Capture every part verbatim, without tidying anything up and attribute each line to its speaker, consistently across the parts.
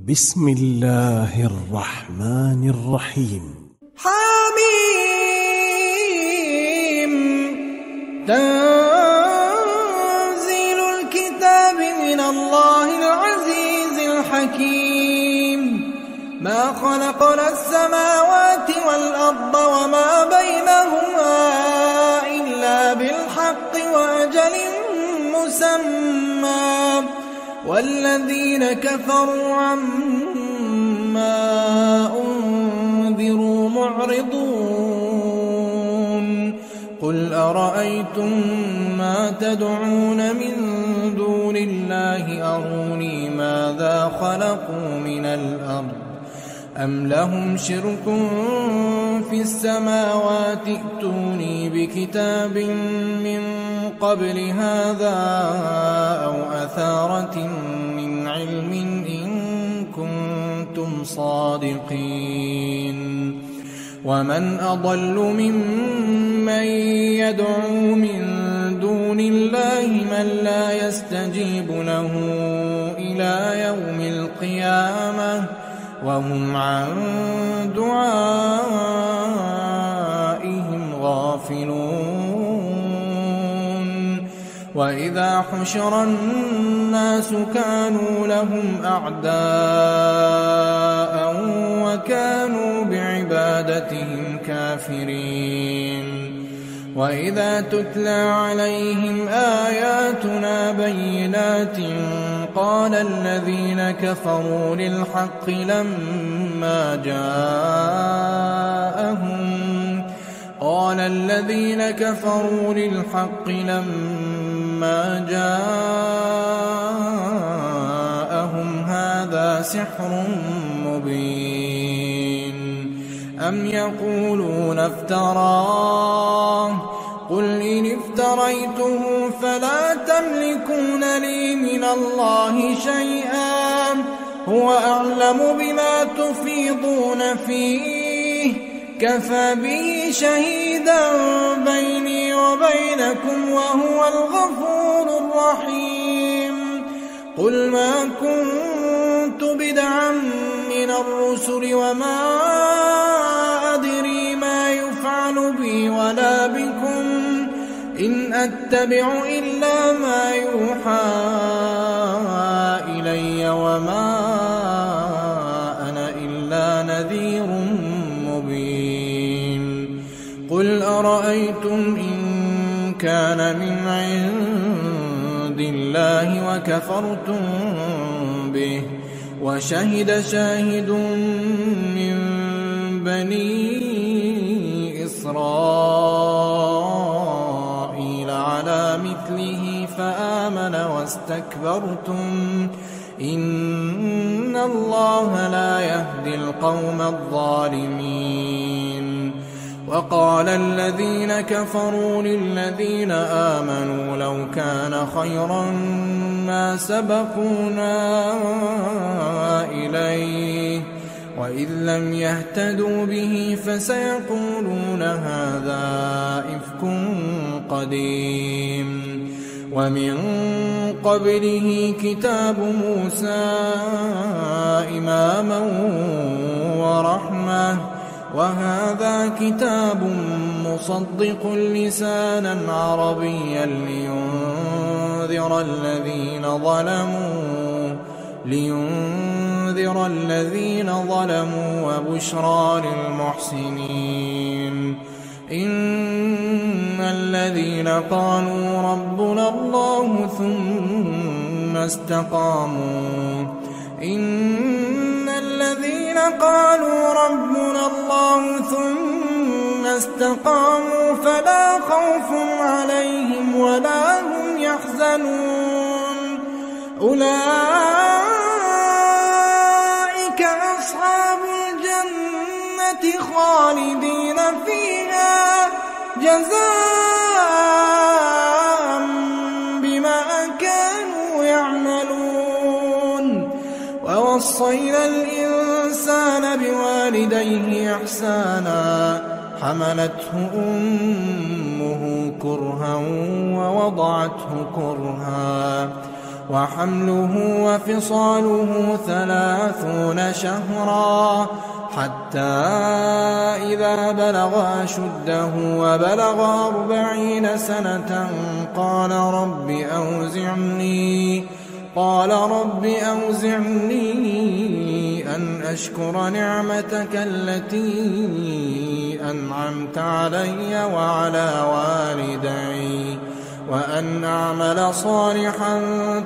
Speaker 1: بسم الله الرحمن الرحيم.
Speaker 2: حميم. تنزيل الكتاب من الله العزيز الحكيم. ما خلقنا السماوات والأرض وما بينهما إلا بالحق وأجل مسمى والذين كفروا عما أنذروا معرضون. قل أرأيتم ما تدعون من دون الله أروني ماذا خلقوا من الأرض أم لهم شرك في السماوات ائتوني بكتاب من قبل هذا أو أثارة من علم إن كنتم صادقين. ومن أضل ممن يدعو من دون الله من لا يستجيب له إلى يوم القيامة وهم عن دعائهم غافلون. وإذا حشر الناس كانوا لهم أعداء وكانوا بعبادتهم كافرين. وإذا تتلى عليهم آياتنا بينات قال الذين كفروا للحق لما جاءهم قال الذين كفروا للحق لما جاءهم هذا سحر مبين. أم يقولون افتراه قل إن افتريته فلا تملكون لي من الله شيئا هو أعلم بما تفيضون فيه كفى به شهيدا بيني وبينكم وهو الغفور الرحيم. قل ما كنت بدعا من الرسل وما أدري ما يفعل بي ولا بكم إن أتبع إلا ما يوحى إلي وما أنا إلا نذير مبين. قل أرأيتم إن كان من عند الله وكفرتم به وشهد شاهد من بني إسرائيل على مثله فآمن واستكبرتم إن الله لا يهدي القوم الظالمين. وقال الذين كفروا للذين آمنوا لو كان خيرا ما سبقونا إليه وإذ لم يهتدوا به فسيقولون هذا إفك قديم. ومن قبله كتاب موسى إماما ورحمة وهذا كتاب مصدق لسانا عربيا لينذر الذين ظلموا لينذر الذين ظلموا وبشرى للمحسنين. إن الذين قالوا ربنا الله ثم استقاموا إن الذين قالوا ربنا الله ثم استقاموا فلا خوف عليهم ولا هم يحزنون. أولئك أصحاب الجنة خالدين فيها جزاء بما كانوا يعملون. ووصينا الإنسان بوالديه إحسانا حملته أمه كرها ووضعته كرها وحمله وفصاله ثلاثون شهرا حتى إذا بلغ أشده وبلغ أربعين سنة قال رب أوزعني قال رب أوزعني أن أشكر نعمتك التي أنعمت علي وعلى والدي وأن أعمل صالحا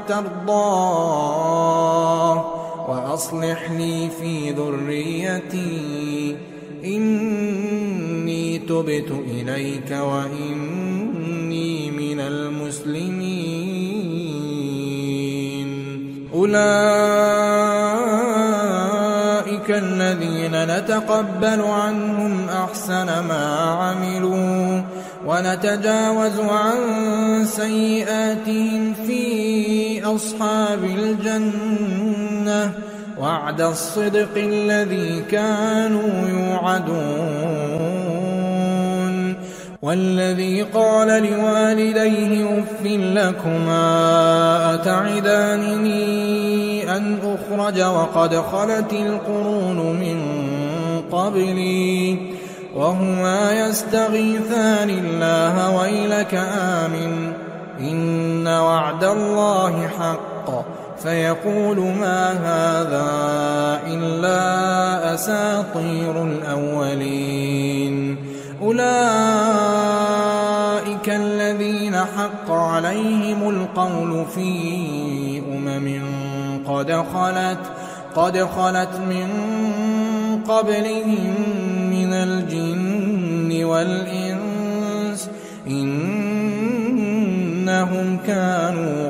Speaker 2: ترضاه وأصلح لي في ذريتي إني تبت إليك وإني من المسلمين. أولئك الذين نتقبل عنهم أحسن ما عملوا ونتجاوز عن سيئاتهم في أصحاب الجنة وعد الصدق الذي كانوا يوعدون. والذي قال لوالديه أف لكما أتعدانني أن أخرج وقد خلت القرون من قبلي وهما يستغيثان الله ويلك آمن إن وعد الله حق فيقول ما هذا إلا أساطير الأولين. أولئك الذين حق عليهم القول في أمم قد خلت قد خلت من قبلهم من الجن والإنس إنهم كانوا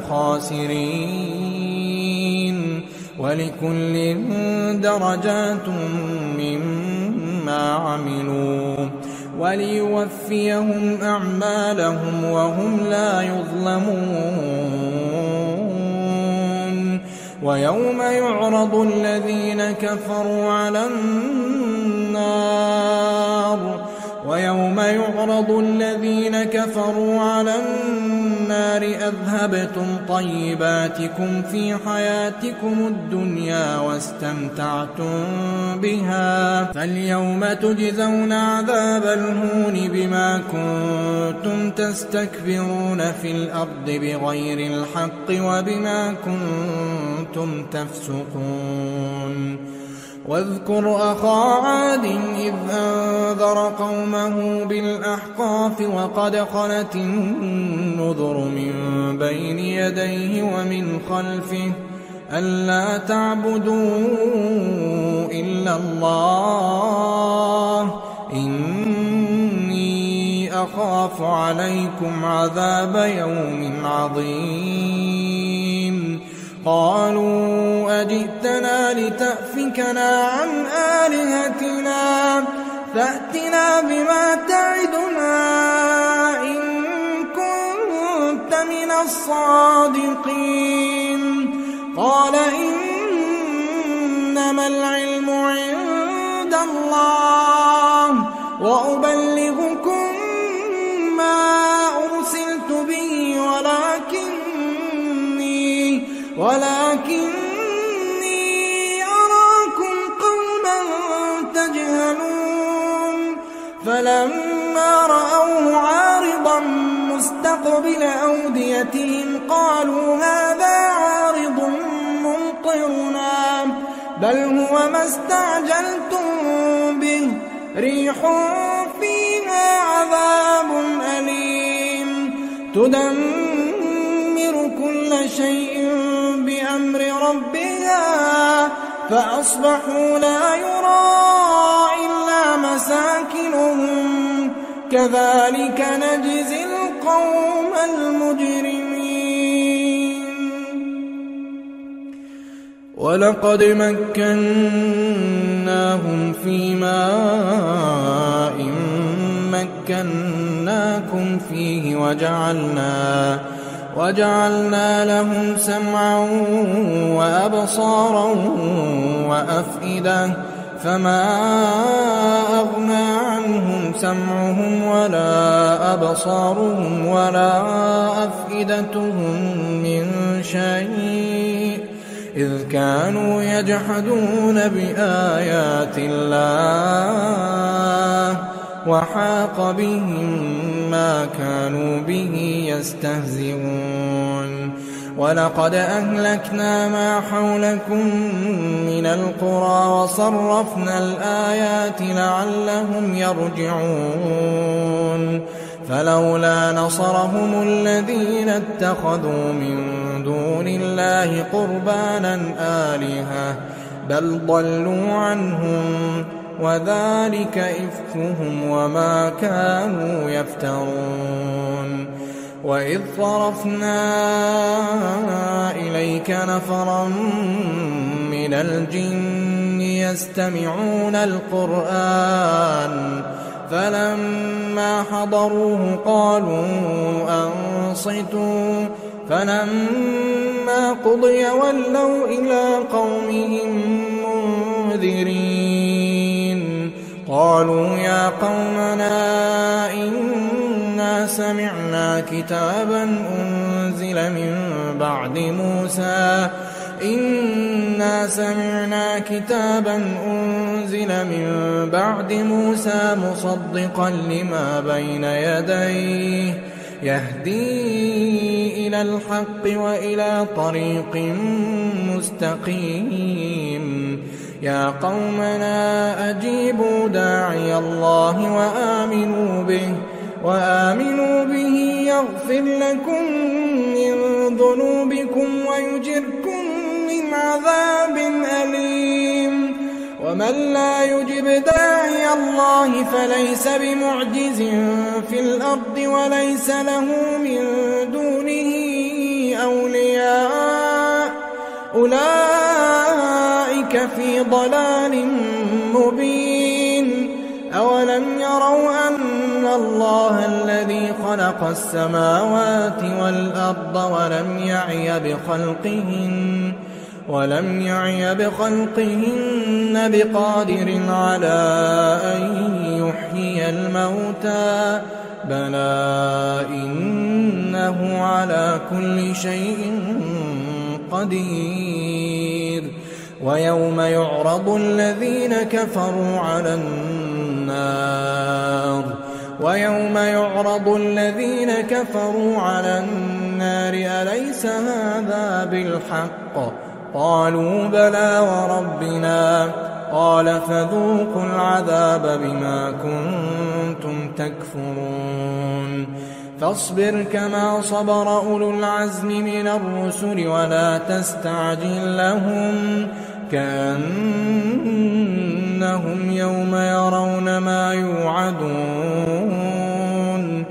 Speaker 2: خاسرين. ولكل درجات مما عملوا وليوفيهم أعمالهم وهم لا يظلمون. ويوم يعرض الذين كفروا على النار ويوم يعرض الذين كفروا على النار أذهبتم طيباتكم في حياتكم الدنيا واستمتعتم بها فاليوم تجزون عذاب الهون بما كنتم تستكبرون في الأرض بغير الحق وبما كنتم تفسقون. واذكر أخا عاد إذ أنذر قومه بالأحقاف وقد خلت النذر من بين يديه ومن خلفه ألا تعبدوا إلا الله إني أخاف عليكم عذاب يوم عظيم. قالوا أجئتنا لتأفكنا عن آلهتنا فأتنا بما تعدنا إن كنت من الصادقين. قال إنما العلم عند الله وأبلغكم ما أرسلت به ولكني ولكني أراكم قوما تجهلون. فلما رأوه عارضا مستقبل أوديتهم قالوا هذا عارض ممطرنا بل هو ما استعجلتم به ريح فيها عذاب أليم تدمر كل شيء بأمر ربها فأصبحوا لا يرى إلا مساكنهم كذلك نجزي القوم المجرمين. ولقد مكناهم في ماء مكناكم فيه وجعلنا وجعلنا لهم سمعا وأبصارا وأفئدة فما أغنى عنهم سمعهم ولا أبصارهم ولا أفئدتهم من شيء إذ كانوا يجحدون بآيات الله وحاق بهم ما كانوا به يستهزئون. ولقد أهلكنا ما حولكم من القرى وصرفنا الآيات لعلهم يرجعون. فلولا نصرهم الذين اتخذوا من دون الله قربانا آلهة بل ضلوا عنهم وذلك إفكهم وما كانوا يفترون. وإذ صرفنا إليك نفرا من الجن يستمعون القرآن فلما حضروه قالوا أنصتوا فلما قضي ولوا إلى قومهم منذرين. قالوا يا قومنا إنا سمعنا كتابا أنزل من بعد موسى إنا سمعنا كتابا أنزل من بعد موسى مصدقا لما بين يديه يهدي إلى الحق وإلى طريق مستقيم. يا قومنا أجيبوا داعي الله وآمنوا به وآمنوا به يغفر لكم من ذنوبكم ويجركم من عذاب أليم. ومن لا يجب داعي الله فليس بمعجز في الأرض وليس له من دونه أولياء أولئك في ضلال مبين. أولم يروا أن الله الذي خلق السماوات والأرض ولم يعي بخلقهن ولم يعي بخلقهن بقادر على أن يحيي الموتى بلى إنه على كل شيء قدير. ويوم يعرض الذين كفروا على النار ويوم يعرض الذين كفروا على النار أليس هذا بالحق قالوا بلى وربنا قال فذوقوا العذاب بما كنتم تكفرون. فاصبر كما صبر أولو العزم من الرسل ولا تستعجل لهم كأنهم يوم يرون ما يوعدون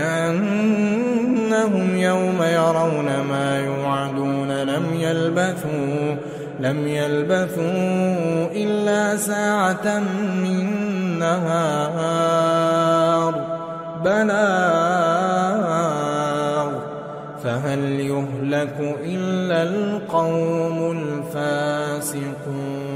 Speaker 2: كأنهم يوم يرون ما يوعدون لم يلبثوا لم يلبثوا إلا ساعة من نهار بلاغ فهل يهلك إلا القوم الفاسقون.